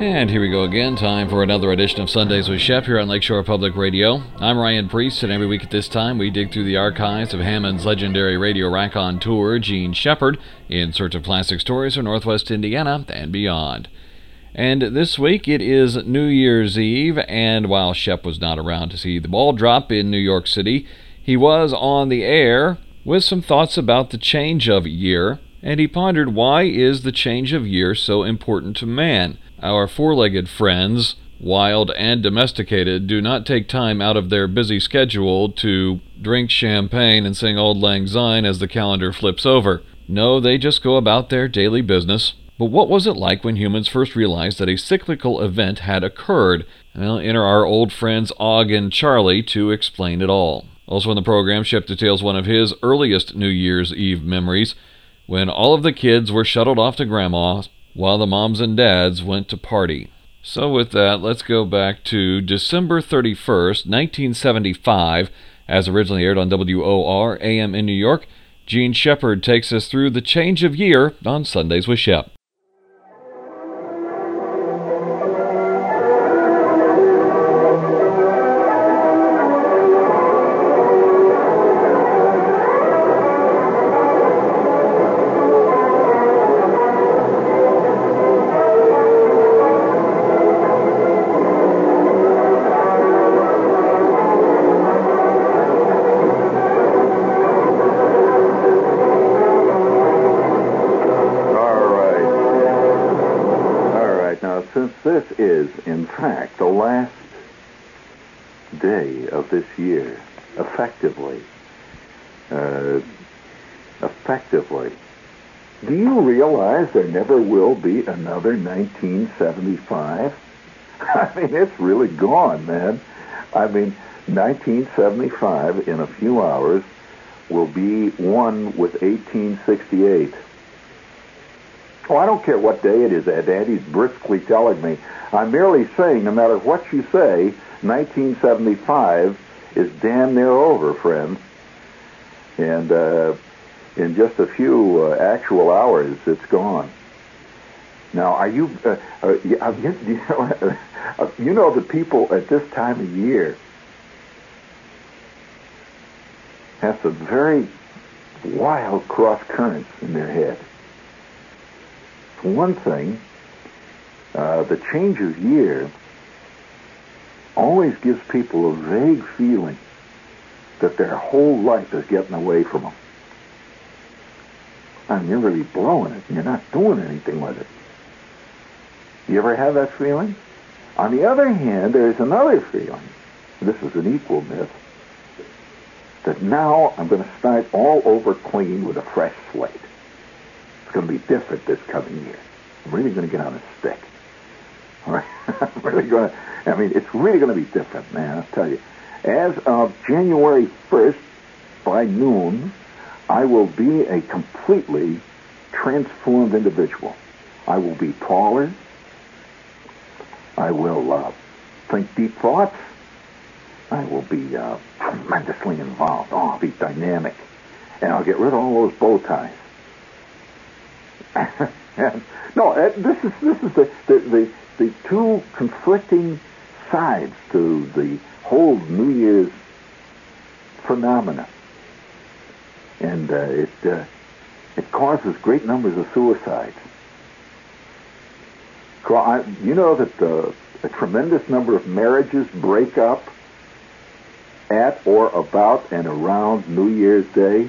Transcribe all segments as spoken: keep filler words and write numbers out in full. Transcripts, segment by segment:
And here we go again, time for another edition of Sundays with Shep here on Lakeshore Public Radio. I'm Ryan Priest, and every week at this time we dig through the archives of Hammond's legendary radio raconteur, Gene Shepard, in search of classic stories from Northwest Indiana and beyond. And this week it is New Year's Eve, and while Shep was not around to see the ball drop in New York City, he was on the air with some thoughts about the change of year, and he pondered, why is the change of year so important to man? Our four-legged friends, wild and domesticated, do not take time out of their busy schedule to drink champagne and sing Auld Lang Syne as the calendar flips over. No, they just go about their daily business. But what was it like when humans first realized that a cyclical event had occurred? Well, enter our old friends Og and Charlie to explain it all. Also in the program, Shep details one of his earliest New Year's Eve memories, when all of the kids were shuttled off to Grandma's while the moms and dads went to party. So with that, let's go back to December thirty-first, nineteen seventy-five, as originally aired on W O R A M in New York. Gene Shepard takes us through the change of year on Sundays with Shep. This is, in fact, the last day of this year, effectively. Uh, effectively. Do you realize there never will be another nineteen seventy-five? I mean, it's really gone, man. I mean, nineteen seventy-five, in a few hours, will be one with eighteen sixty-eight. Oh, I don't care what day it is, Ed. Daddy's briskly telling me. I'm merely saying, no matter what you say, nineteen seventy-five is damn near over, friends. And uh, in just a few uh, actual hours, it's gone. Now, are you, uh, uh, you, you, know, you know the people at this time of year have some very wild cross currents in their head. One thing, uh, the change of year always gives people a vague feeling that their whole life is getting away from them. And you're really blowing it, and you're not doing anything with it. You ever have that feeling? On the other hand, there's another feeling, this is an equal myth, that now I'm going to start all over clean with a fresh slate. Going to be different this coming year. I'm really going to get on a stick. All right? I'm really going to, I mean, it's really going to be different, man, I'll tell you. As of January first, by noon, I will be a completely transformed individual. I will be taller. I will uh, think deep thoughts. I will be uh, tremendously involved. Oh, I'll be dynamic. And I'll get rid of all those bow ties. no, this is this is the, the, the, the two conflicting sides to the whole New Year's phenomena, and uh, it uh, it causes great numbers of suicides. You know that uh, a tremendous number of marriages break up at or about and around New Year's Day.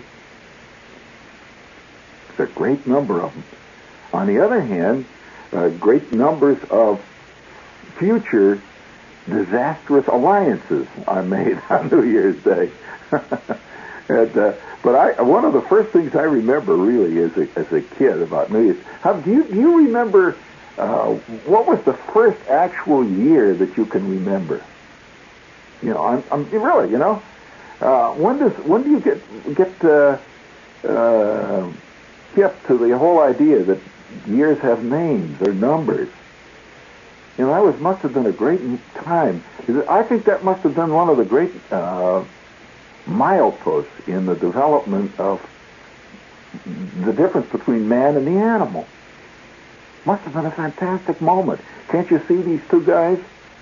A great number of them. On the other hand, uh, great numbers of future disastrous alliances are made on New Year's Day. and, uh, but I, one of the first things I remember really as a, as a kid about New Year's, how, do you do you remember uh, what was the first actual year that you can remember? You know, I'm, I'm really, you know, uh, when does when do you get get uh, uh, hip to the whole idea that years have names or numbers? You know, that was must have been a great time. I think that must have been one of the great uh, mileposts in the development of the difference between man and the animal. Must have been a fantastic moment. Can't you see these two guys?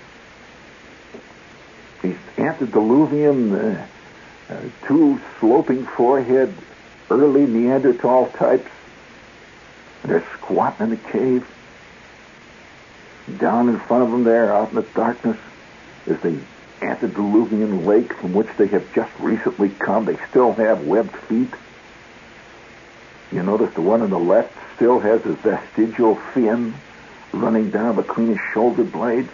These antediluvian, uh, uh, two sloping forehead, early Neanderthal types. They're squatting in a cave. Down in front of them there, out in the darkness, is the antediluvian lake from which they have just recently come. They still have webbed feet. You notice the one on the left still has his vestigial fin running down between his shoulder blades.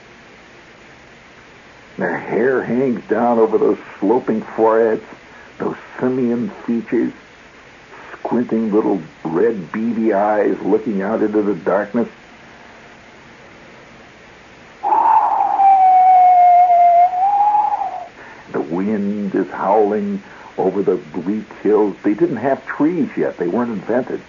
Their hair hangs down over those sloping foreheads, those simian features, squinting little red beady eyes looking out into the darkness. The wind is howling over the bleak hills. They didn't have trees yet. They weren't invented.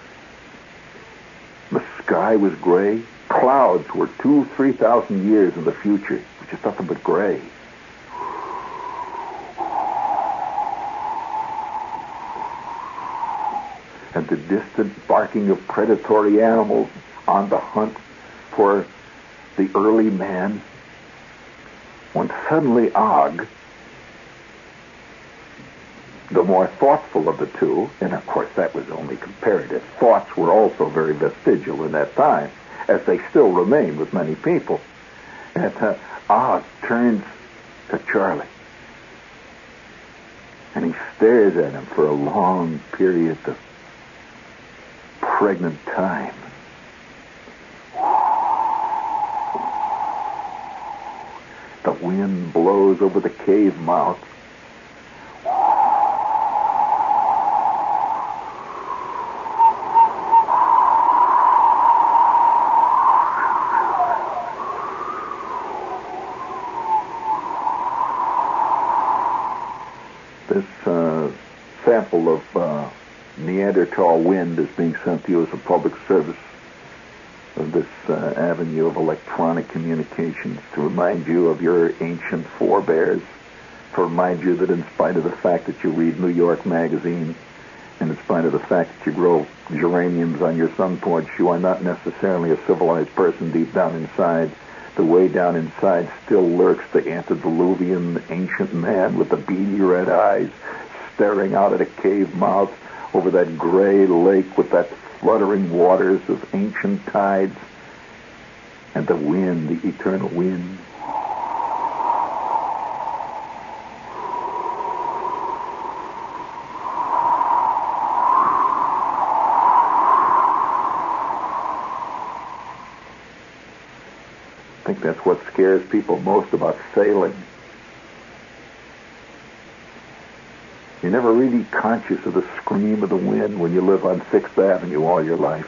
The sky was gray. Clouds were two, three thousand years in the future. Just nothing but gray. And the distant barking of predatory animals on the hunt for the early man. When suddenly Og, the more thoughtful of the two, and of course that was only comparative, thoughts were also very vestigial in that time, as they still remain with many people. And uh, Og turns to Charlie, and he stares at him for a long period of pregnant time. The wind blows over the cave mouth. This uh, sample of uh, Neanderthal wind is being sent to you as a public service of this uh, avenue of electronic communications to remind you of your ancient forebears, to remind you that in spite of the fact that you read New York Magazine, and in spite of the fact that you grow geraniums on your sun porch, you are not necessarily a civilized person deep down inside. The way down inside still lurks the antediluvian ancient man with the beady red eyes staring out at a cave mouth over that gray lake with that fluttering waters of ancient tides and the wind, the eternal wind. I think that's what scares people most about sailing. You're never really conscious of the scream of the wind when you live on Sixth Avenue all your life.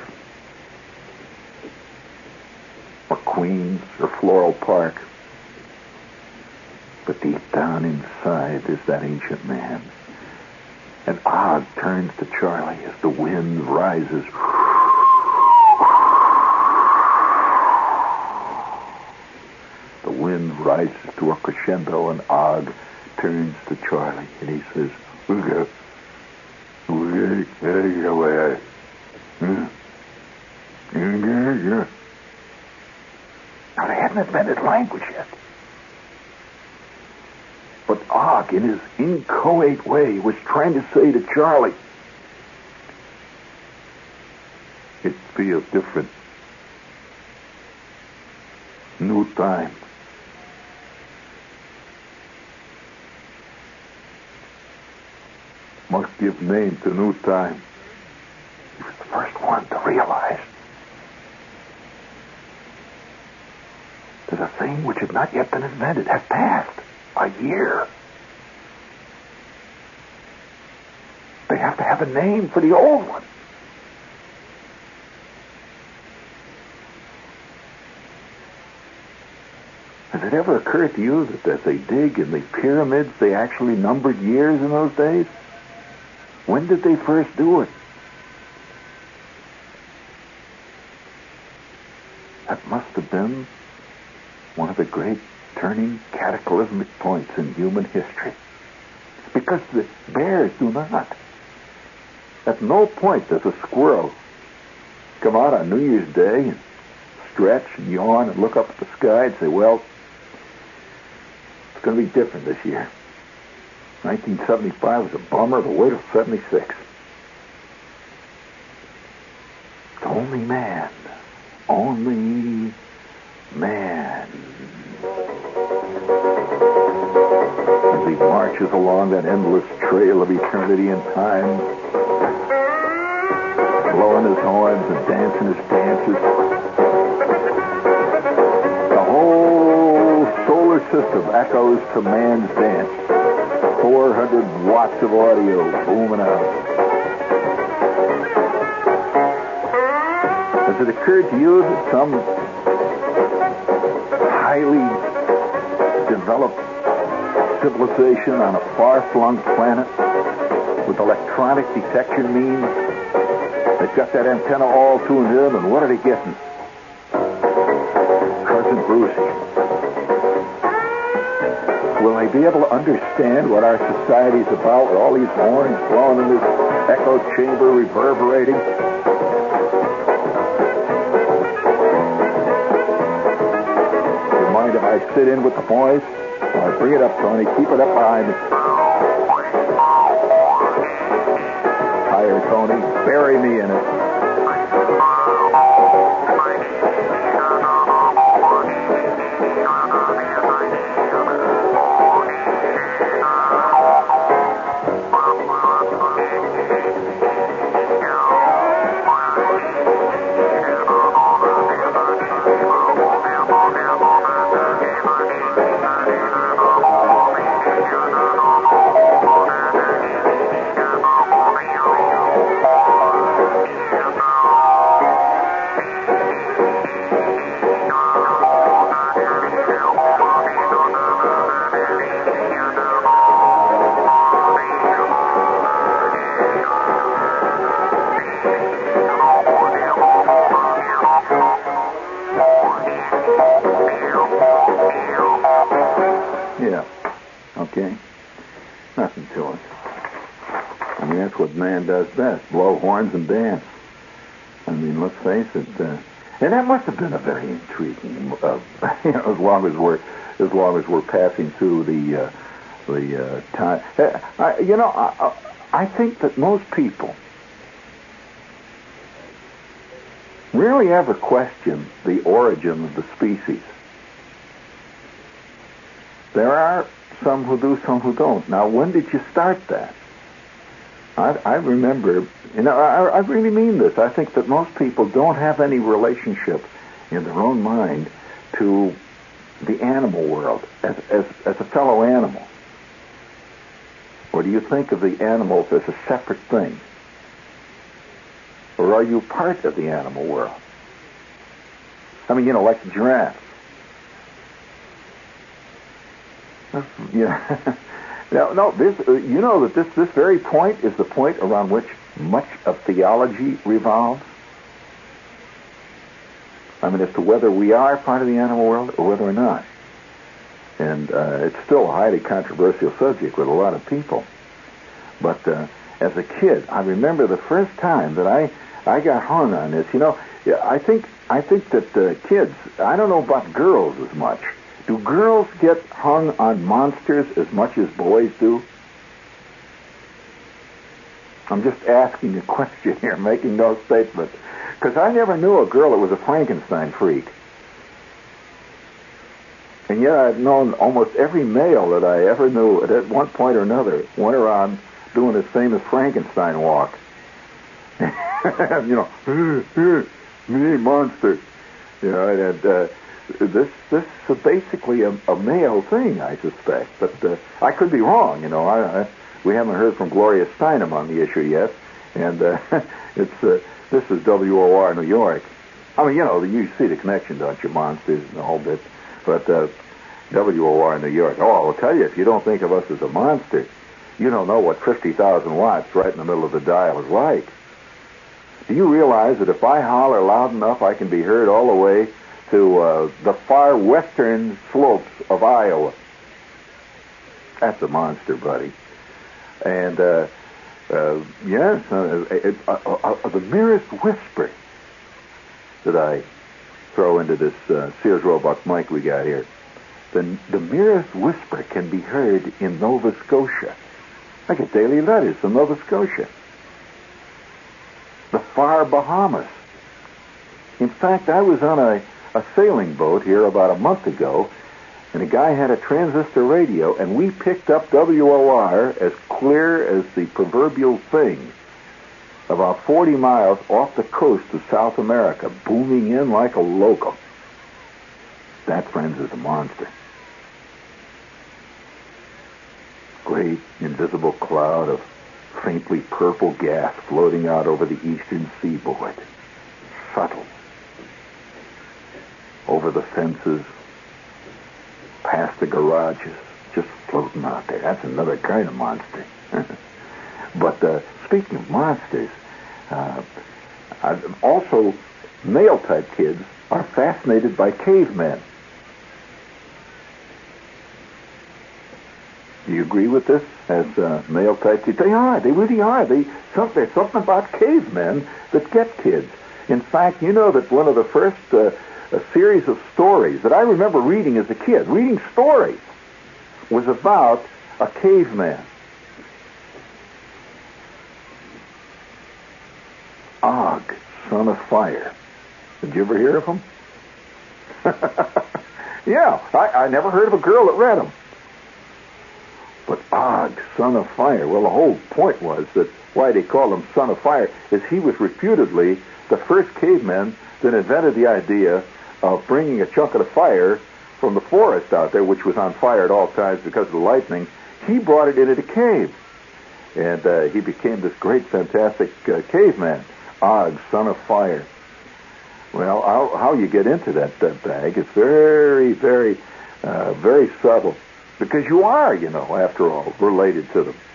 Or Queens, or Floral Park. But deep down inside is that ancient man. And Og turns to Charlie as the wind rises. The wind rises to a crescendo, and Og turns to Charlie, and he says, "We go, we go away." Now they hadn't invented language yet, but Og, in his inchoate way, was trying to say to Charlie, "It feels different. New time. Must give name to new time." He was the first one to realize that a thing which had not yet been invented had passed a year. They have to have a name for the old one. Has it ever occurred to you that as they dig in the pyramids, they actually numbered years in those days? When did they first do it? That must have been one of the great turning cataclysmic points in human history. Because the bears do not. At no point does a squirrel come out on New Year's Day and stretch and yawn and look up at the sky and say, well, it's going to be different this year. nineteen seventy-five was a bummer. The weight of seventy-six. It's only man. Only man. As he marches along that endless trail of eternity and time, blowing his horns and dancing his dances, the whole solar system echoes to man's dance. four hundred watts of audio booming out. Has it occurred to you that some highly developed civilization on a far-flung planet with electronic detection means, they've got that antenna all tuned in, and what are they getting? Cousin Brucey. Will they be able to understand what our society's about with all these horns blowing in this echo chamber reverberating? You mind if I sit in with the boys? All right, bring it up, Tony. Keep it up behind me. Higher, Tony. Bury me in it. Yeah. Okay. Nothing to it. I mean, that's what man does best. Blow horns and dance. I mean, let's face it. Uh, and that must have been a very intriguing, uh, you know, as long as we're, as long as we're passing through the, uh, the uh, time. Uh, I, you know, I, I think that most people rarely ever question the origin of the species. There are some who do, some who don't. Now, when did you start that? I, I remember, you know, I, I really mean this. I think that most people don't have any relationship in their own mind to the animal world as, as, as a fellow animal. Or do you think of the animals as a separate thing? Or are you part of the animal world? I mean, you know, like the giraffe. Yeah. no, no. This, uh, you know that this this very point is the point around which much of theology revolves. I mean, as to whether we are part of the animal world or whether we're not. And uh, it's still a highly controversial subject with a lot of people. But uh, as a kid, I remember the first time that I I got hung on this. You know, I think I think that uh, kids. I don't know about girls as much. Do girls get hung on monsters as much as boys do? I'm just asking a question here, making no statement. Because I never knew a girl that was a Frankenstein freak. And yet I've known almost every male that I ever knew at one point or another went around doing his famous Frankenstein walk. You know, me monster. You know, and uh, this this is basically a, a male thing, I suspect. But uh, I could be wrong. You know, I, I, we haven't heard from Gloria Steinem on the issue yet, and uh, it's uh, this is W O R New York. I mean, you know, you see the connection, don't you, monsters and the whole bit. But uh, W O R New York. Oh, I'll tell you, if you don't think of us as a monster, you don't know what fifty thousand watts right in the middle of the dial is like. Do you realize that if I holler loud enough, I can be heard all the way to uh, the far western slopes of Iowa? That's a monster, buddy. And, uh, uh, yes, uh, it, uh, uh, uh, the merest whisper that I throw into this uh, Sears Roebuck mic we got here. The, the merest whisper can be heard in Nova Scotia. I get daily letters from Nova Scotia. The far Bahamas. In fact, I was on a, a sailing boat here about a month ago, and a guy had a transistor radio, and we picked up W O R as clear as the proverbial thing, about forty miles off the coast of South America, booming in like a loco. That, friends, is a monster. Great invisible cloud of faintly purple gas floating out over the eastern seaboard. Subtle. Over the fences, past the garages, just floating out there. That's another kind of monster. But uh, speaking of monsters, uh, also male-type kids are fascinated by cavemen. Do you agree with this as uh, male-type kids? They are. They really are. They, some, there's something about cavemen that get kids. In fact, you know that one of the first uh, a series of stories that I remember reading as a kid, reading stories, was about a caveman. Og, son of fire. Did you ever hear of him? Yeah, I, I never heard of a girl that read him. But Og, son of fire, well, the whole point was that why they called him son of fire is he was reputedly the first caveman that invented the idea of bringing a chunk of the fire from the forest out there, which was on fire at all times because of the lightning. He brought it into the cave. And uh, he became this great, fantastic uh, caveman. Og, son of fire. Well, how, how you get into that, that bag is very, very, uh, very subtle. Because you are, you know, after all, related to them.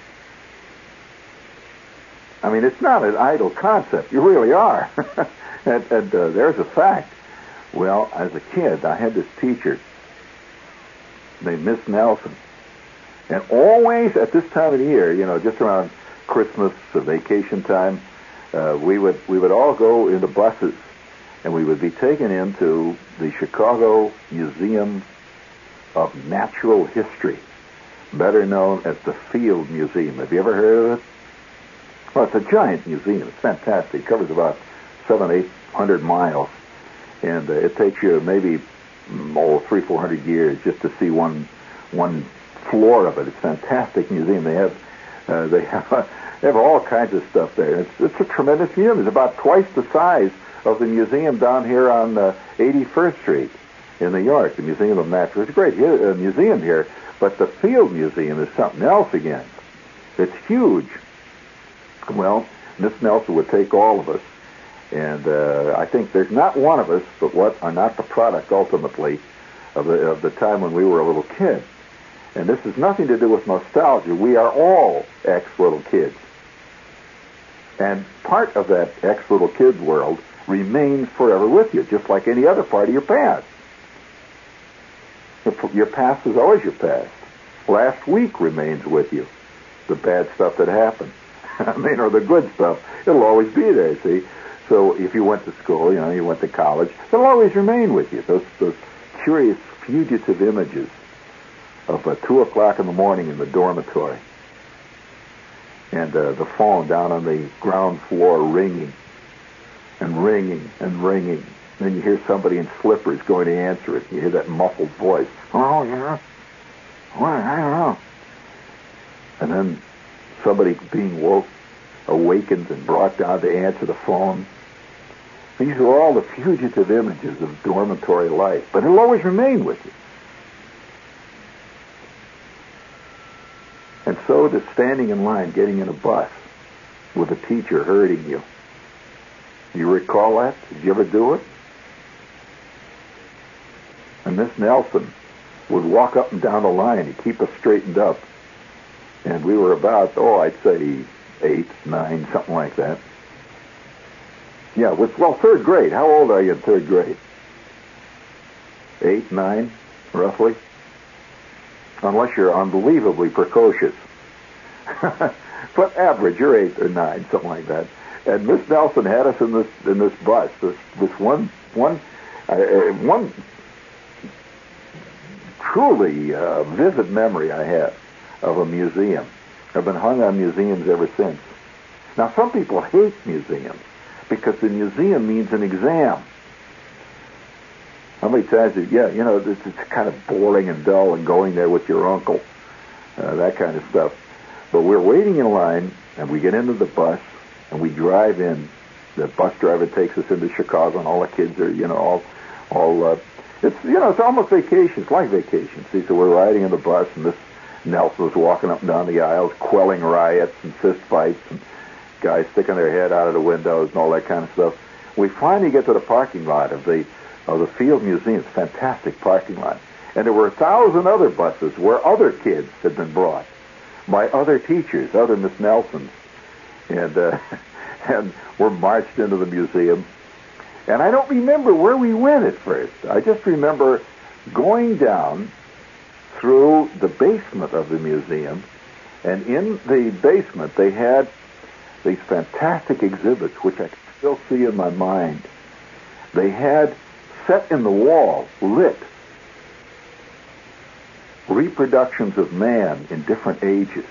I mean, it's not an idle concept. You really are. and and uh, there's a fact. Well, as a kid, I had this teacher named Miss Nelson. And always at this time of the year, you know, just around Christmas, or vacation time, uh, we would we would all go into buses, and we would be taken into the Chicago Museum of Natural History, better known as the Field Museum. Have you ever heard of it? Well, it's a giant museum. It's fantastic. It covers about seven, eight hundred miles, and uh, it takes you maybe oh, three, four hundred years just to see one one floor of it. It's a fantastic museum. They have uh, they have uh, they have all kinds of stuff there. It's it's a tremendous museum. It's about twice the size of the museum down here on uh, eighty-first Street. In New York, the Museum of Natural. It's a great uh, museum here, but the Field Museum is something else again. It's huge. Well, Miss Nelson would take all of us, and uh, I think there's not one of us, but what are not the product ultimately of the of the time when we were a little kid. And this has nothing to do with nostalgia. We are all ex-little kids, and part of that ex-little kid world remains forever with you, just like any other part of your past. Your past is always your past. Last week remains with you. The bad stuff that happened. I mean, or the good stuff. It'll always be there, see? So if you went to school, you know, you went to college, it'll always remain with you. Those those curious fugitive images of uh, two o'clock in the morning in the dormitory. And uh, the phone down on the ground floor ringing and ringing and ringing. Then you hear somebody in slippers going to answer it. You hear that muffled voice. Oh, yeah. Well, I don't know. And then somebody being woke, awakened, and brought down to answer the phone. These are all the fugitive images of dormitory life, but it'll always remain with you. And so does standing in line, getting in a bus with a teacher herding you. Do you recall that? Did you ever do it? And Miss Nelson would walk up and down the line to keep us straightened up. And we were about, oh, I'd say eight, nine, something like that. Yeah, with, well, third grade. How old are you in third grade? Eight, nine, roughly? Unless you're unbelievably precocious. But average, you're eight or nine, something like that. and Miss Nelson had us in this in this bus. This this one one uh, one truly uh, vivid memory I have of a museum. I've been hung on museums ever since. Now, some people hate museums because the museum means an exam. How many times, did, yeah, you know, it's, it's kind of boring and dull and going there with your uncle, uh, that kind of stuff. But we're waiting in line, and we get into the bus, and we drive in. The bus driver takes us into Chicago, and all the kids are, you know, all, all. Uh, it's, you know, it's almost vacation. It's like vacation. See, so we're riding in the bus, and this Nelson's walking up and down the aisles, quelling riots and fist fights, and guys sticking their head out of the windows and all that kind of stuff. We finally get to the parking lot of the of the Field Museum. It's a fantastic parking lot. And there were a thousand other buses where other kids had been brought by other teachers, other Miss Nelsons. And, uh, and we're marched into the museum. And I don't remember where we went at first. I just remember going down through the basement of the museum. And in the basement, they had these fantastic exhibits, which I can still see in my mind. They had set in the wall, lit, reproductions of man in different ages.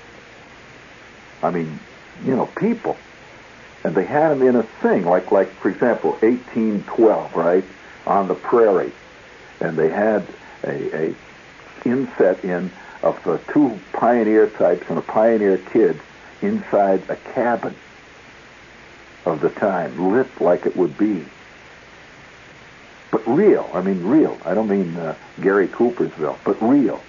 I mean, you know, people. And they had them in a thing, like, like for example, eighteen twelve, right, on the prairie. And they had a, a inset in of the two pioneer types and a pioneer kid inside a cabin of the time, lit like it would be. But real, I mean real. I don't mean uh, Gary Coopersville, but real.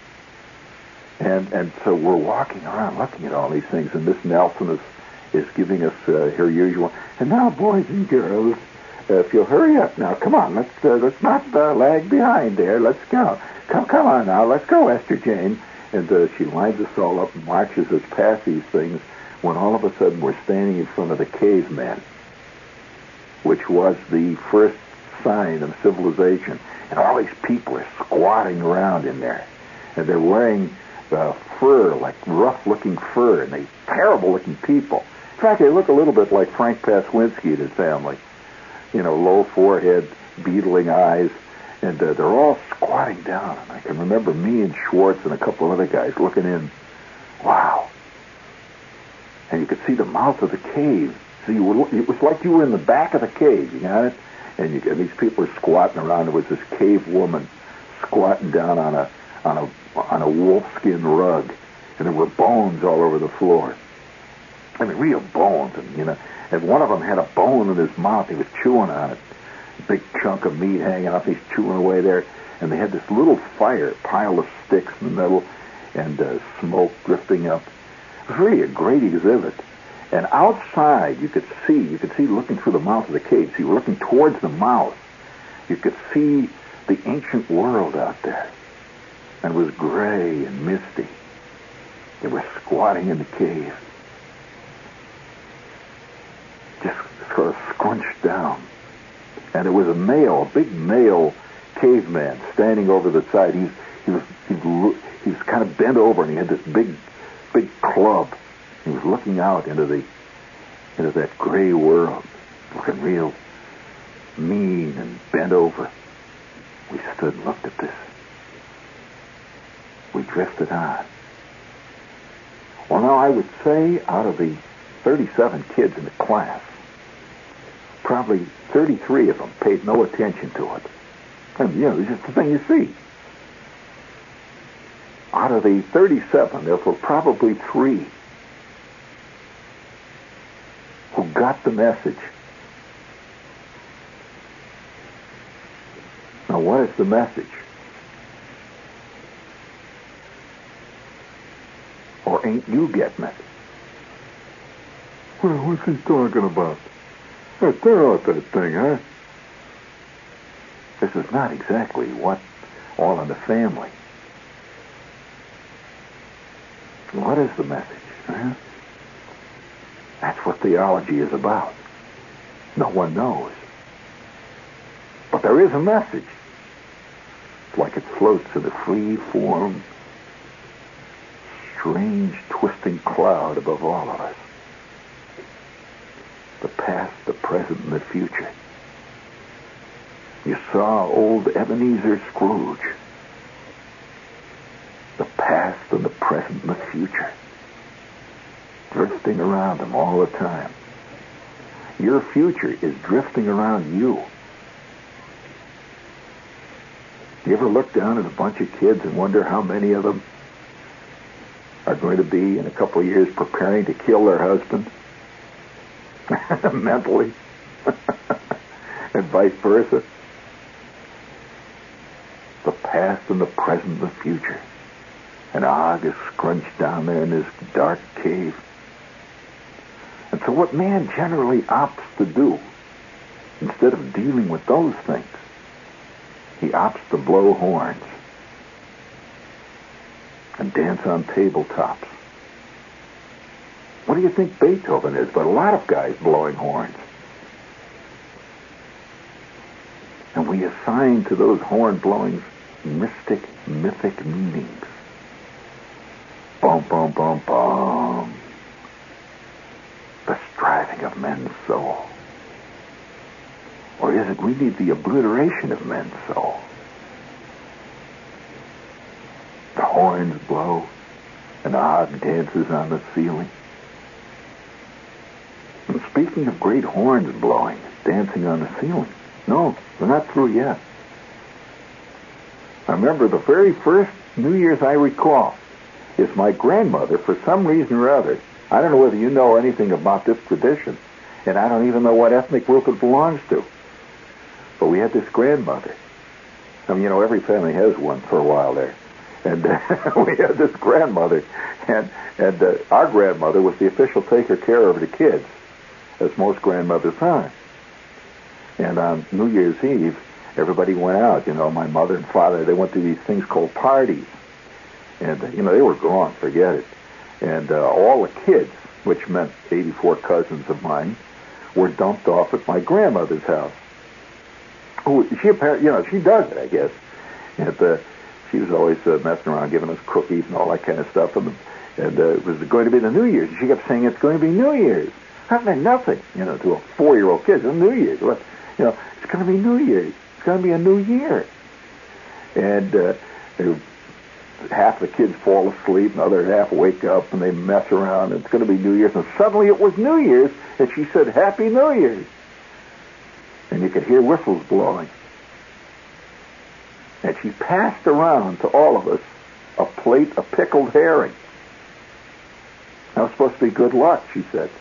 And and so we're walking around looking at all these things, and Miss Nelson is, is giving us uh, her usual, and now, boys and girls, uh, if you'll hurry up now, come on, let's uh, let's not uh, lag behind there, let's go. Come, come on now, let's go, Esther Jane. And uh, she lines us all up and marches us past these things, when all of a sudden we're standing in front of the caveman, which was the first sign of civilization. And all these people are squatting around in there. And they're wearing uh, fur, like rough-looking fur, and they terrible-looking people. In fact, they look a little bit like Frank Paswinski and his family. You know, low forehead, beetling eyes, and uh, they're all squatting down. And I can remember me and Schwartz and a couple of other guys looking in. Wow. And you could see the mouth of the cave. So you were, it was like you were in the back of the cave, you got it? And, you, and these people were squatting around. There was this cave woman squatting down on a on a on a wolfskin rug, and there were bones all over the floor. I mean, real bones, and you know, and one of them had a bone in his mouth. He was chewing on it, a big chunk of meat hanging off. He's chewing away there, and they had this little fire, pile of sticks in the middle, and uh, smoke drifting up. It was really a great exhibit. And outside, you could see, you could see looking through the mouth of the cave. So you were looking towards the mouth. You could see the ancient world out there. And it was gray and misty. They were squatting in the cave, just sort of scrunched down. And there was a male, a big male caveman standing over the side. He, he was he, he was kind of bent over, and he had this big, big club. He was looking out into the into that gray world, looking real mean and bent over. We stood and looked at this. We drifted on. Well, now I would say out of the thirty-seven kids in the class, probably thirty-three of them paid no attention to it. And, you know, it's just the thing you see. Out of the thirty-seven, there were probably three who got the message. Now, what is the message? Or ain't you getting it? Well, what's he talking about? Hey, throw out that thing, huh? This is not exactly what All in the Family. What is the message? Huh? That's what theology is about. No one knows. But there is a message. It's like it floats in a free form, strange, twisting cloud above all of us. The present and the future. You saw old Ebenezer Scrooge. The past and the present and the future, drifting around him all the time. Your future is drifting around you. Do you ever look down at a bunch of kids and wonder how many of them are going to be in a couple of years preparing to kill their husband? Mentally. And vice versa. The past and the present and the future. And Og is scrunched down there in this dark cave. And so what man generally opts to do, instead of dealing with those things, he opts to blow horns and dance on tabletops. What do you think Beethoven is but a lot of guys blowing horns? And we assign to those horn blowings mystic, mythic meanings. Boom, boom, boom, boom. The striving of men's soul. Or is it we need the obliteration of men's soul? The horns blow, and Og dances on the ceiling. And speaking of great horns blowing, dancing on the ceiling, no, we're not through yet. I remember the very first New Year's I recall is my grandmother, for some reason or other, I don't know whether you know anything about this tradition, and I don't even know what ethnic group it belongs to. But we had this grandmother. I mean, you know, every family has one for a while there. And uh, we had this grandmother, and and uh, our grandmother was the official taker care of the kids, as most grandmothers are. And on New Year's Eve, everybody went out. You know, my mother and father, they went to these things called parties. And, uh, you know, they were gone, forget it. And uh, all the kids, which meant eighty-four cousins of mine, were dumped off at my grandmother's house. Who, she apparently, you know, she does it, I guess. And uh, she was always uh, messing around, giving us cookies and all that kind of stuff. And, and uh, it was going to be the New Year's. She kept saying, it's going to be New Year's. That meant nothing, you know, to a four-year-old kid. It's New Year's. Well, you know, it's going to be New Year's. It's going to be a new year. And uh, they, half the kids fall asleep, and the other half wake up, and they mess around. And it's going to be New Year's. And suddenly it was New Year's, and she said, Happy New Year's. And you could hear whistles blowing. And she passed around to all of us a plate of pickled herring. That was supposed to be good luck, she said.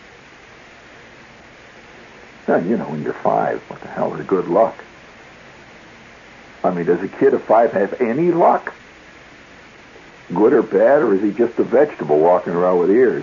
And, you know, when you're five, what the hell is good luck? I mean, does a kid of five have any luck? Good or bad, or is he just a vegetable walking around with ears?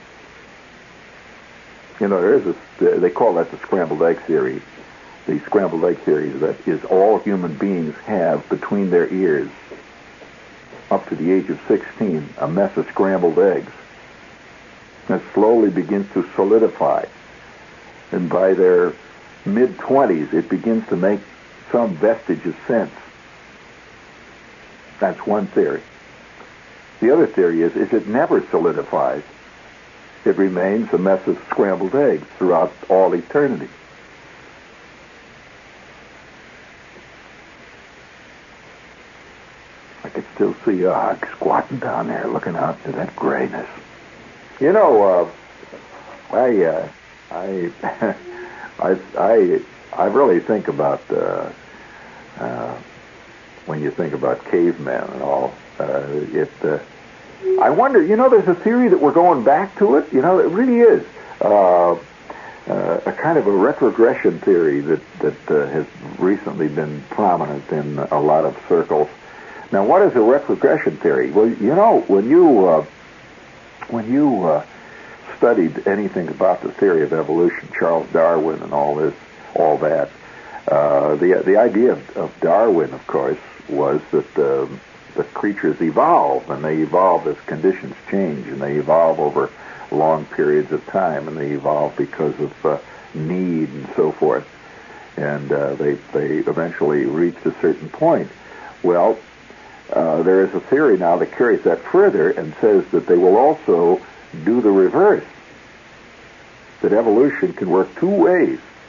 You know, there is a, they call that the scrambled egg theory. The scrambled egg theory that is all human beings have between their ears, up to the age of sixteen, a mess of scrambled eggs. That slowly begins to solidify. And by their mid-twenties, it begins to make some vestige of sense. That's one theory. The other theory is, is it never solidifies. It remains a mess of scrambled eggs throughout all eternity. I could still see Og squatting down there looking out into that grayness. You know, uh, I, uh, I, I, I, I really think about uh, uh, when you think about cavemen and all. Uh, it. Uh, I wonder. You know, there's a theory that we're going back to it. You know, it really is uh, uh, a kind of a retrogression theory that that uh, has recently been prominent in a lot of circles. Now, what is a retrogression theory? Well, you know, when you uh, when you uh, studied anything about the theory of evolution, Charles Darwin and all this, all that, uh, the the idea of, of Darwin, of course, was that uh, the creatures evolve, and they evolve as conditions change, and they evolve over long periods of time, and they evolve because of uh, need and so forth, and uh, they they eventually reached a certain point. Well, Uh, there is a theory now that carries that further and says that they will also do the reverse. That evolution can work two ways.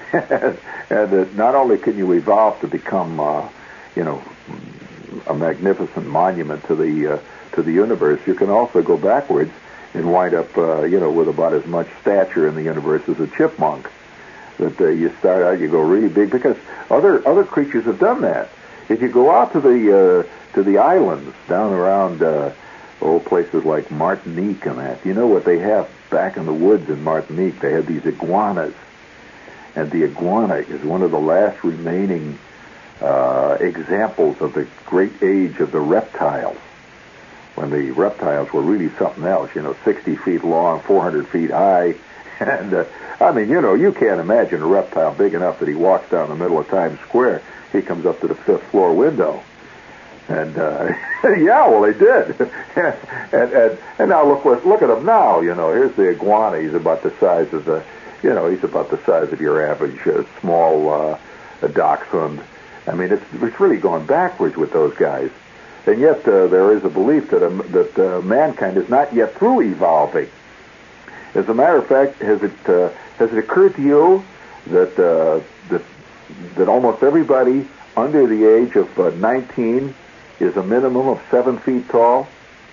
and, and that not only can you evolve to become, uh, you know, a magnificent monument to the uh, to the universe, you can also go backwards and wind up, uh, you know, with about as much stature in the universe as a chipmunk. That uh, you start out, you go really big, because other other creatures have done that. If you go out to the uh, to the islands down around uh, old places like Martinique and that, you know what they have back in the woods in Martinique? They have these iguanas, and the iguana is one of the last remaining uh, examples of the great age of the reptiles, when the reptiles were really something else. You know, sixty feet long, four hundred feet high. And, uh, I mean, you know, you can't imagine a reptile big enough that he walks down the middle of Times Square. He comes up to the fifth floor window. And, uh, yeah, well, he did. and, and and now look what, look at him now, you know. Here's the iguana. He's about the size of the, you know, he's about the size of your average uh, small uh, dachshund. I mean, it's, it's really going backwards with those guys. And yet uh, there is a belief that, um, that uh, mankind is not yet through evolving. As a matter of fact, has it uh, has it occurred to you that uh, that that almost everybody under the age of uh, nineteen is a minimum of seven feet tall?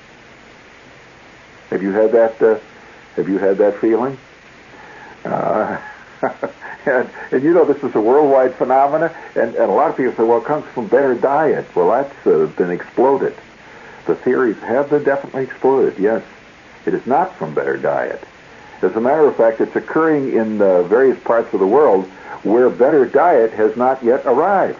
Have you had that? Uh, have you had that feeling? Uh, and, and you know, this is a worldwide phenomenon, and, and a lot of people say, well, it comes from better diet. Well, that's uh, been exploded. The theories have been definitely exploded. Yes, it is not from better diet. As a matter of fact, it's occurring in uh, various parts of the world where better diet has not yet arrived.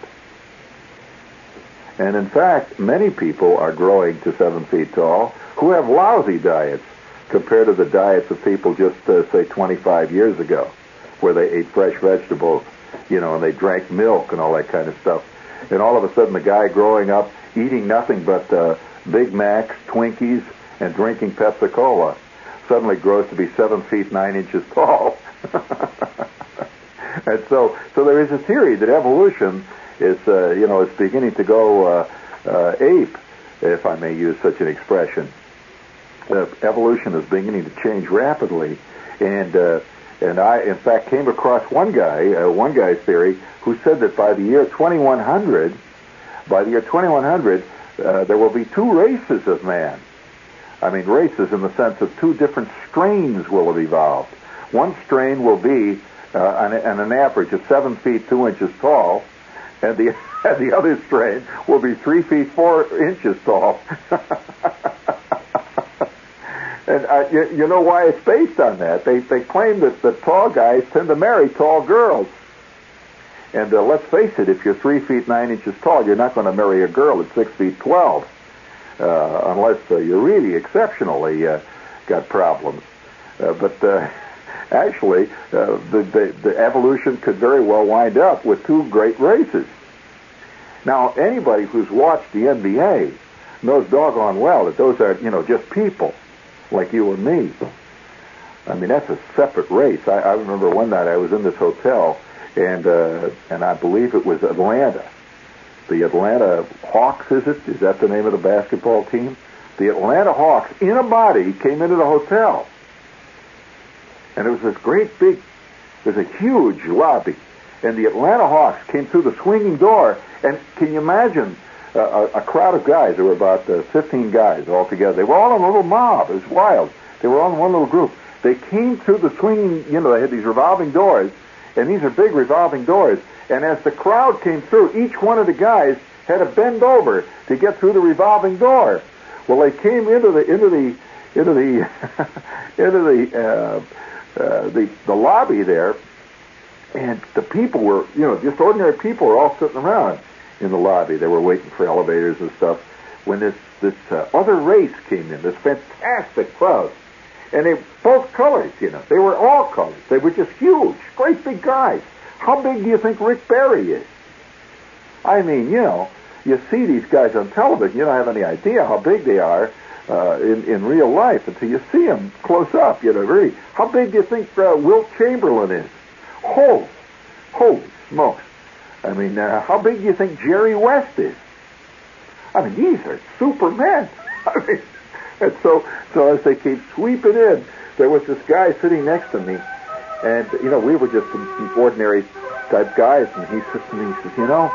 And in fact, many people are growing to seven feet tall who have lousy diets compared to the diets of people just, uh, say, twenty-five years ago, where they ate fresh vegetables, you know, and they drank milk and all that kind of stuff. And all of a sudden, the guy growing up eating nothing but uh, Big Macs, Twinkies, and drinking Pepsi-Cola suddenly grows to be seven feet nine inches tall. And so, so there is a theory that evolution is, uh, you know, is beginning to go uh, uh, ape, if I may use such an expression. Uh, evolution is beginning to change rapidly, and uh, and I, in fact, came across one guy, uh, one guy's theory, who said that by the year twenty-one hundred, by the year twenty-one hundred, uh, there will be two races of man. I mean, races in the sense of two different strains will have evolved. One strain will be uh, on, on an average of seven feet two inches tall, and the and the other strain will be three feet four inches tall. And uh, you, you know why it's based on that? They they claim that the tall guys tend to marry tall girls. And uh, let's face it, if you're three feet nine inches tall, you're not going to marry a girl at six feet twelve. Uh, unless uh, you're really exceptionally uh, got problems. Uh, but uh, actually, uh, the, the, the evolution could very well wind up with two great races. Now, anybody who's watched the N B A knows doggone well that those are, you know, just people like you and me. I mean, that's a separate race. I, I remember one night I was in this hotel, and uh, and I believe it was Atlanta. The Atlanta Hawks, is it? Is that the name of the basketball team? The Atlanta Hawks, in a body, came into the hotel. And it was this great big, it was a huge lobby. And the Atlanta Hawks came through the swinging door. And can you imagine uh, a, a crowd of guys? There were about uh, fifteen guys all together. They were all in a little mob. It was wild. They were all in one little group. They came through the swinging, you know, they had these revolving doors. And these are big revolving doors. And as the crowd came through, each one of the guys had to bend over to get through the revolving door. Well, they came into the into the into the into the uh, uh, the the lobby there, and the people were, you know, just ordinary people were all sitting around in the lobby. They were waiting for elevators and stuff. When this this uh, other race came in, this fantastic crowd, and they both colors, you know, they were all colors. They were just huge, great big guys. How big do you think Rick Barry is? I mean, you know, you see these guys on television, you don't have any idea how big they are uh, in, in real life until you see them close up, you know, really. How big do you think uh, Wilt Chamberlain is? Holy, holy smokes. I mean, uh, how big do you think Jerry West is? I mean, these are supermen. I mean, and so, so as they came sweeping in, there was this guy sitting next to me. And, you know, we were just some ordinary type guys, and he says to me, he says, you know,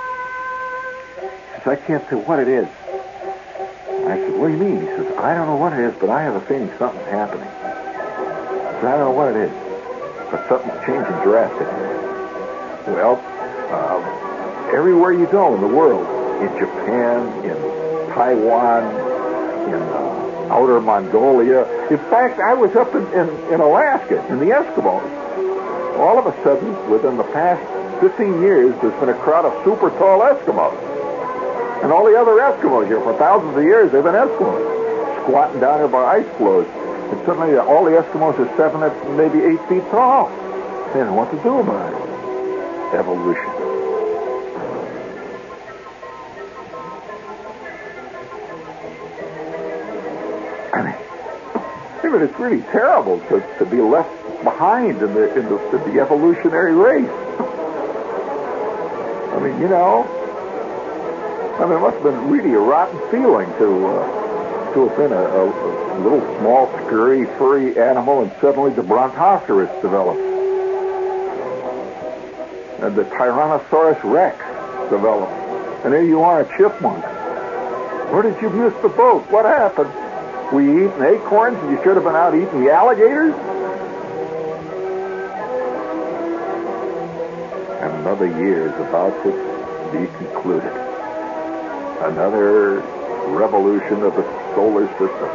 he says, I can't say what it is. I said, what do you mean? He says, I don't know what it is, but I have a feeling something's happening. I said, I don't know what it is, but something's changing drastically. Well, uh, everywhere you go in the world, in Japan, in Taiwan, in uh, outer Mongolia. In fact, I was up in, in, in Alaska, in the Eskimos. All of a sudden, within the past fifteen years, there's been a crowd of super tall Eskimos. And all the other Eskimos here, for thousands of years, they've been Eskimos, squatting down here by ice floes. And suddenly, all the Eskimos are seven, maybe eight feet tall. They don't know what to do about it. Evolution. I mean, I mean, it's really terrible to, to be left behind in the in the, in the evolutionary race. I mean, you know, I mean, it must have been really a rotten feeling to uh, to have been a, a, a little small, scurry, furry animal, and suddenly the brontosaurus developed, and the Tyrannosaurus Rex developed, and there you are, a chipmunk. Where did you miss the boat? What happened? Were you eating acorns and you should have been out eating the alligators? And another year is about to be concluded. Another revolution of the solar system.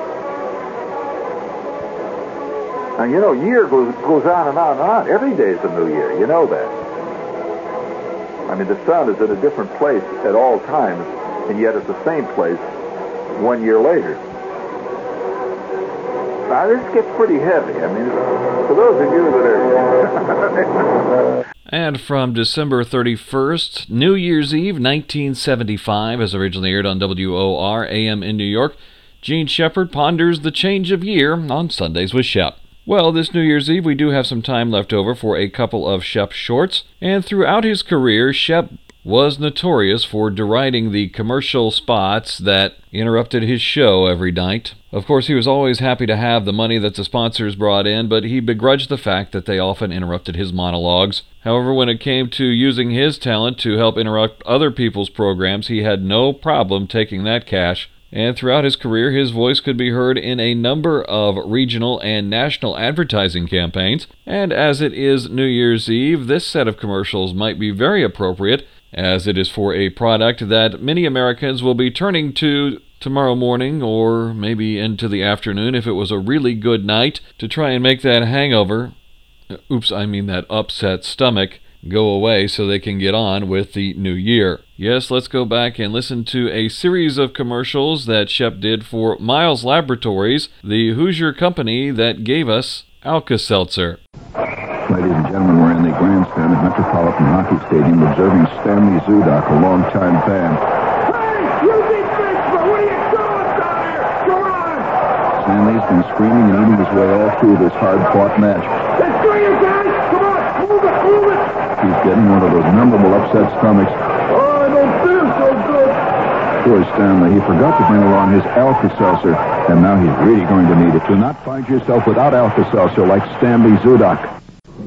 Now, you know, year goes, goes on and on and on. Every day is a new year. You know that. I mean, the sun is in a different place at all times, and yet at the same place one year later. Now, this gets pretty heavy. I mean, for those of you that are... And from December thirty-first, New Year's Eve, nineteen seventy-five, as originally aired on W O R A M in New York, Gene Shepard ponders the change of year on Sundays with Shep. Well, this New Year's Eve, we do have some time left over for a couple of Shep shorts, and throughout his career, Shep was notorious for deriding the commercial spots that interrupted his show every night. Of course, he was always happy to have the money that the sponsors brought in, but he begrudged the fact that they often interrupted his monologues. However, when it came to using his talent to help interrupt other people's programs, he had no problem taking that cash. And throughout his career, his voice could be heard in a number of regional and national advertising campaigns. And as it is New Year's Eve, this set of commercials might be very appropriate, as it is for a product that many Americans will be turning to tomorrow morning or maybe into the afternoon if it was a really good night to try and make that hangover, oops, I mean that upset stomach, go away so they can get on with the new year. Yes, let's go back and listen to a series of commercials that Shep did for Miles Laboratories, the Hoosier company that gave us Alka-Seltzer. Ladies and gentlemen, we're in the grandstand at Metropolitan Hockey Stadium observing Stanley Zudak, a longtime fan. Hey, you big fish, but what are you doing down here? Come on! Stanley's been screaming and eating his way all through this hard-fought match. Let's go, you guys! Come on, move it, move it! He's getting one of those memorable upset stomachs. Oh, I don't feel so good. Poor Stanley, he forgot to bring along his Alka-Seltzer, and now he's really going to need it. Do not find yourself without Alka-Seltzer like Stanley Zudak.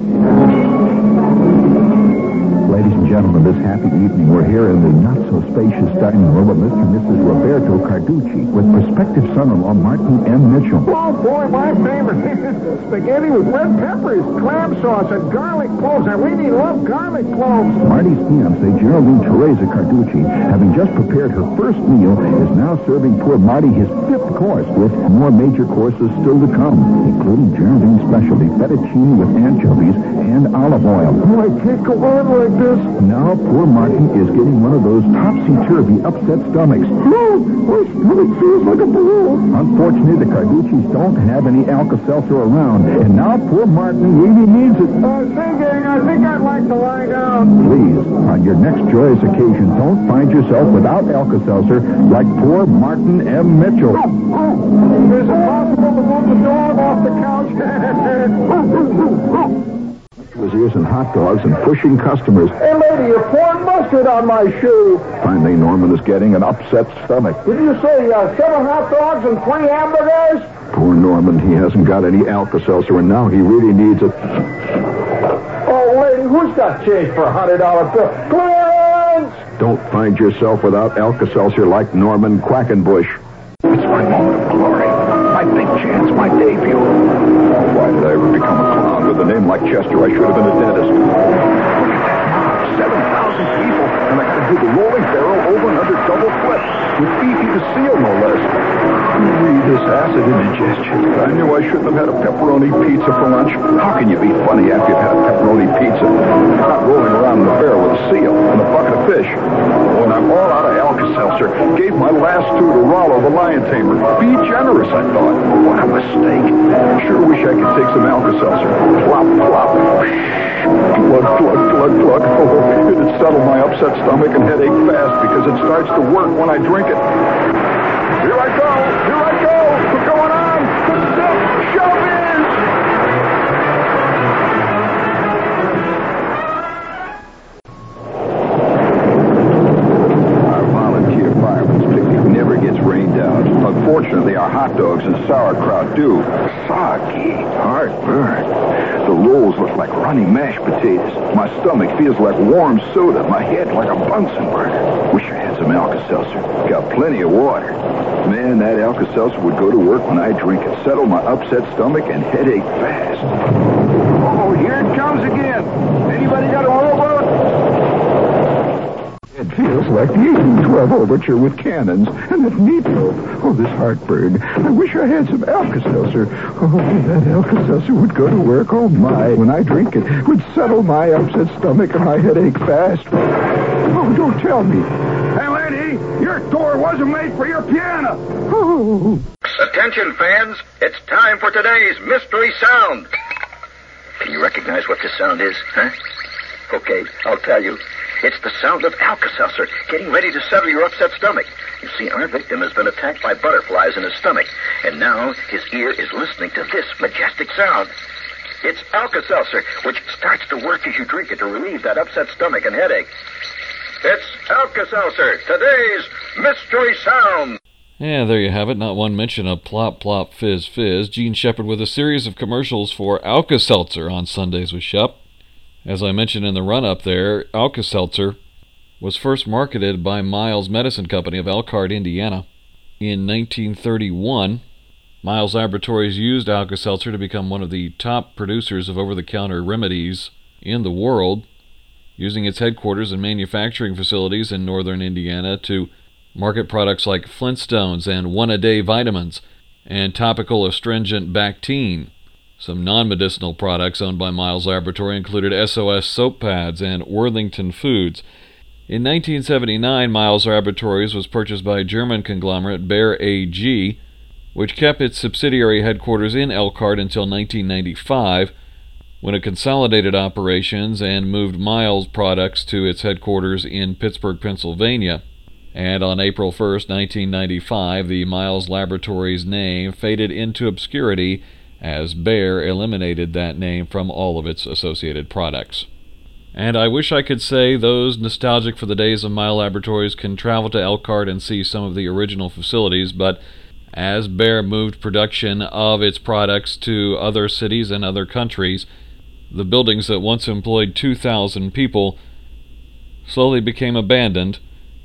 Ladies and gentlemen, this happy evening, we're here in the not-so-spacious dining room of Mister and Missus Roberto Carducci with prospective son-in-law Martin M. Mitchell. Oh, boy, my favorite. Spaghetti with red peppers, clam sauce, and garlic cloves. I really love garlic cloves. Marty's fiancée, Geraldine Teresa Carducci, having just prepared her first meal, is now serving poor Marty his fifth course, with more major courses still to come, including Geraldine's specialty, fettuccine with anchovies and olive oil. Oh, I can't go on like this. Now, poor Martin is getting one of those topsy-turvy upset stomachs. Oh, my stomach feels like a balloon. Unfortunately, the Carduccis don't have any Alka-Seltzer around, and now poor Martin really needs it. Uh, say, gang, I think I'd like to lie down. Please, on your next joyous occasion, don't find yourself without Alka-Seltzer like poor Martin M. Mitchell. Oh, oh. Is it possible to move the dog off the couch? His ears and hot dogs and pushing customers. Hey, lady, you're pouring mustard on my shoe. Finally, Norman is getting an upset stomach. Did you say uh, seven hot dogs and three hamburgers? Poor Norman, he hasn't got any Alka-Seltzer, and now he really needs it. Oh, lady, Hey, who's got change for a hundred dollar bill? Clarence! Don't find yourself without Alka-Seltzer like Norman Quackenbush. It's my moment of glory. My big chance, my debut. Why did I ever become a clown? With a name like Chester, I should have been a dentist. seven thousand people, and I got to do the rolling barrel over and under double flip. With Fifi the Seal, no less. Read this acid indigestion. I knew I shouldn't have had a pepperoni pizza for lunch. How can you be funny after you've had a pepperoni pizza? Not rolling around in the barrel with a seal and a bucket of fish. When I'm all out of Alka-Seltzer, gave my last two to Rollo, the lion tamer. Be generous, I thought. What a mistake. Sure wish I could take some Alka-Seltzer. Plop, plop. Glug, glug, glug, glug. Oh, it'd settle my upset stomach and headache fast because it starts to work when I drink it. Here I go! Here I go! What's going on? The silk showbiz! Our volunteer fireman's picnic never gets rained out. Unfortunately, our hot dogs and sauerkraut do. Soggy, heartburn. The rolls look like running mashed potatoes. My stomach feels like warm soda. My head like a Bunsen burner. Wish I had some Alka-Seltzer. Got plenty of water. Man, that Alka-Seltzer would go to work when I drink it. Settle my upset stomach and headache fast. Oh, here it comes again. Anybody got a rowboat? It feels like the eighteen twelve overture with cannons and that meatloaf. Oh, this heartburn. I wish I had some Alka-Seltzer. Oh, that Alka-Seltzer would go to work. Oh, my. When I drink it, would settle my upset stomach and my headache fast. Oh, don't tell me. Hey, lady, your door wasn't made for your piano. Oh. Attention, fans. It's time for today's Mystery Sound. Can you recognize what this sound is, huh? Okay, I'll tell you. It's the sound of Alka-Seltzer getting ready to settle your upset stomach. You see, our victim has been attacked by butterflies in his stomach, and now his ear is listening to this majestic sound. It's Alka-Seltzer, which starts to work as you drink it to relieve that upset stomach and headache. It's Alka-Seltzer, today's Mystery Sound. Yeah, there you have it. Not one mention of plop, plop, fizz, fizz. Gene Shepard with a series of commercials for Alka-Seltzer on Sundays with Shep. As I mentioned in the run-up there, Alka-Seltzer was first marketed by Miles Medicine Company of Elkhart, Indiana. In nineteen thirty-one, Miles Laboratories used Alka-Seltzer to become one of the top producers of over-the-counter remedies in the world, using its headquarters and manufacturing facilities in northern Indiana to market products like Flintstones and one-a-day vitamins and topical astringent Bactine. Some non-medicinal products owned by Miles Laboratory included S O S soap pads and Worthington Foods. In nineteen seventy-nine, Miles Laboratories was purchased by German conglomerate Bayer A G, which kept its subsidiary headquarters in Elkhart until nineteen ninety-five, when it consolidated operations and moved Miles products to its headquarters in Pittsburgh, Pennsylvania. And on April first, nineteen ninety-five, the Miles Laboratories name faded into obscurity as Bayer eliminated that name from all of its associated products. And I wish I could say those nostalgic for the days of Miles Laboratories can travel to Elkhart and see some of the original facilities, but as Bayer moved production of its products to other cities and other countries, the buildings that once employed two thousand people slowly became abandoned,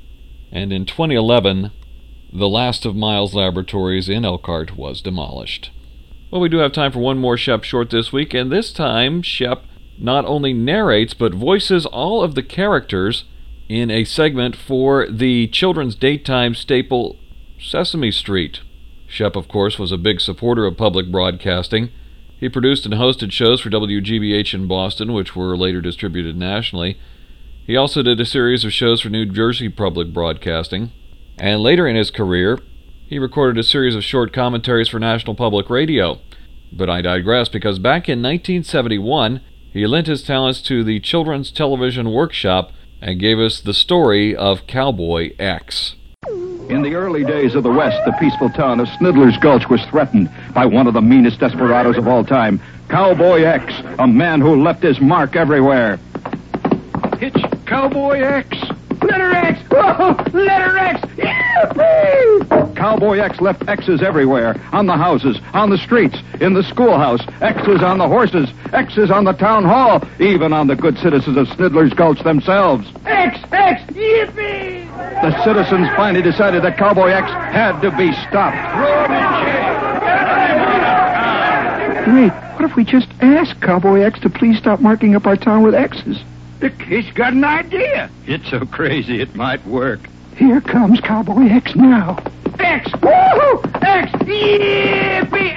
and in twenty eleven, the last of Miles Laboratories in Elkhart was demolished. Well, we do have time for one more Shep Short this week, and this time Shep not only narrates but voices all of the characters in a segment for the children's daytime staple Sesame Street. Shep, of course, was a big supporter of public broadcasting. He produced and hosted shows for W G B H in Boston, which were later distributed nationally. He also did a series of shows for New Jersey Public Broadcasting. And later in his career, he recorded a series of short commentaries for National Public Radio. But I digress, because back in nineteen seventy-one, he lent his talents to the Children's Television Workshop and gave us the story of Cowboy X. In the early days of the West, the peaceful town of Snidler's Gulch was threatened by one of the meanest desperados of all time, Cowboy X, a man who left his mark everywhere. It's Cowboy X. Letter X! Oh, letter X! Yeah! Yippee! Cowboy X left X's everywhere. On the houses, on the streets, in the schoolhouse. X's on the horses. X's on the town hall. Even on the good citizens of Snidler's Gulch themselves. X, X, yippee! The citizens finally decided that Cowboy X had to be stopped. Wait, what if we just ask Cowboy X to please stop marking up our town with X's? He's got an idea. It's so crazy it might work. Here comes Cowboy X now. X! Woohoo! X! Yippee!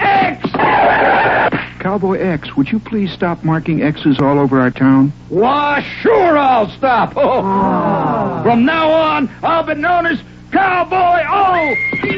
X! Cowboy X, would you please stop marking X's all over our town? Why, sure I'll stop. Oh. From now on, I'll be known as Cowboy O!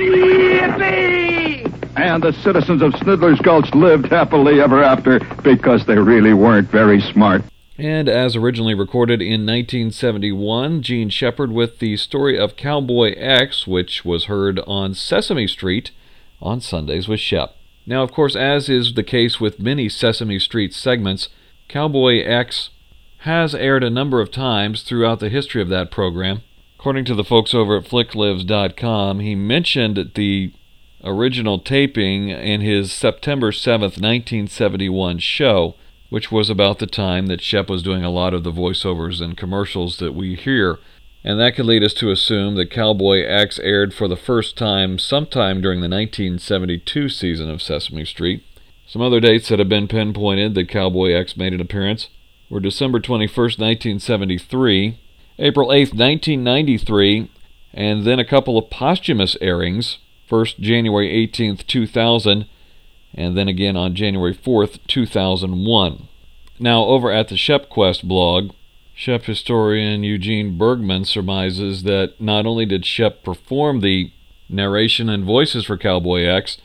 Yippee! And the citizens of Snidler's Gulch lived happily ever after because they really weren't very smart. And as originally recorded in nineteen seventy-one, Gene Shepard with the story of Cowboy X, which was heard on Sesame Street on Sundays with Shep. Now, of course, as is the case with many Sesame Street segments, Cowboy X has aired a number of times throughout the history of that program. According to the folks over at flick lives dot com, he mentioned the original taping in his September seventh, nineteen seventy-one show, which was about the time that Shep was doing a lot of the voiceovers and commercials that we hear. And that could lead us to assume that Cowboy X aired for the first time sometime during the nineteen seventy-two season of Sesame Street. Some other dates that have been pinpointed that Cowboy X made an appearance were December twenty-first, nineteen seventy-three, April eighth, nineteen ninety-three, and then a couple of posthumous airings, first January eighteenth, two thousand, and then again on January fourth, two thousand one. Now, over at the ShepQuest blog, Shep historian Eugene Bergman surmises that not only did Shep perform the narration and voices for Cowboy X,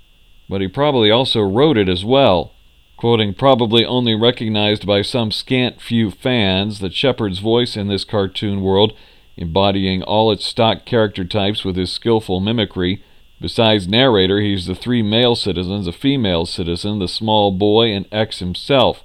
but he probably also wrote it as well. Quoting, probably only recognized by some scant few fans, that Shepard's voice in this cartoon world, embodying all its stock character types with his skillful mimicry. Besides narrator, he's the three male citizens, a female citizen, the small boy, and X himself.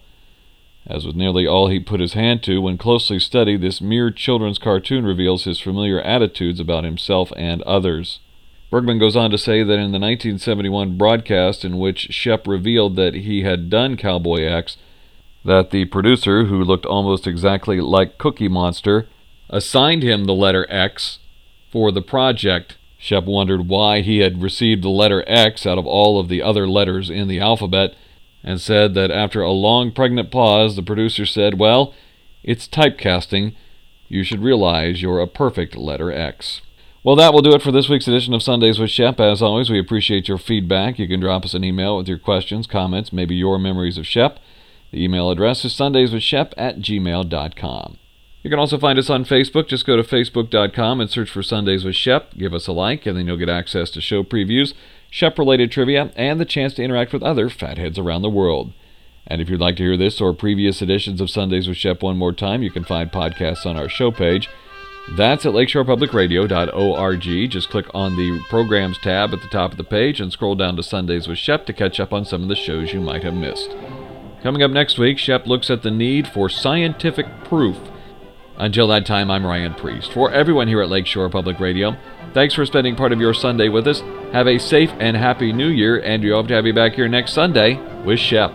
As with nearly all he put his hand to, when closely studied, this mere children's cartoon reveals his familiar attitudes about himself and others. Bergman goes on to say that in the nineteen seventy-one broadcast in which Shep revealed that he had done Cowboy X, that the producer, who looked almost exactly like Cookie Monster, assigned him the letter X for the project. Shep wondered why he had received the letter X out of all of the other letters in the alphabet, and said that after a long pregnant pause, the producer said, well, it's typecasting. You should realize you're a perfect letter X. Well, that will do it for this week's edition of Sundays with Shep. As always, we appreciate your feedback. You can drop us an email with your questions, comments, maybe your memories of Shep. The email address is sundayswithshep at gmail dot com. You can also find us on Facebook. Just go to facebook dot com and search for Sundays with Shep. Give us a like, and then you'll get access to show previews, Shep-related trivia, and the chance to interact with other fatheads around the world. And if you'd like to hear this or previous editions of Sundays with Shep one more time, you can find podcasts on our show page. That's at lakeshore public radio dot org. Just click on the Programs tab at the top of the page and scroll down to Sundays with Shep to catch up on some of the shows you might have missed. Coming up next week, Shep looks at the need for scientific proof. Until that time, I'm Ryan Priest. For everyone here at Lakeshore Public Radio, thanks for spending part of your Sunday with us. Have a safe and happy New Year, and we hope to have you back here next Sunday with Shep.